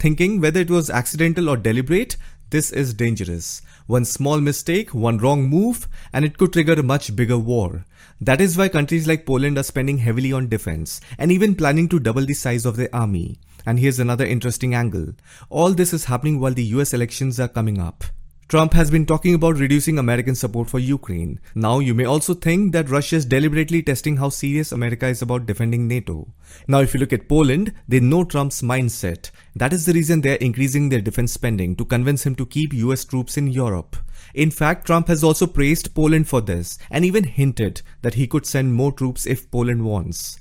thinking whether it was accidental or deliberate, this is dangerous. One small mistake, one wrong move, and it could trigger a much bigger war. That is why countries like Poland are spending heavily on defense, and even planning to double the size of their army. And here's another interesting angle. All this is happening while the US elections are coming up. Trump has been talking about reducing American support for Ukraine. Now you may also think that Russia is deliberately testing how serious America is about defending NATO. Now if you look at Poland, they know Trump's mindset. That is the reason they are increasing their defense spending to convince him to keep US troops in Europe. In fact, Trump has also praised Poland for this and even hinted that he could send more troops if Poland wants.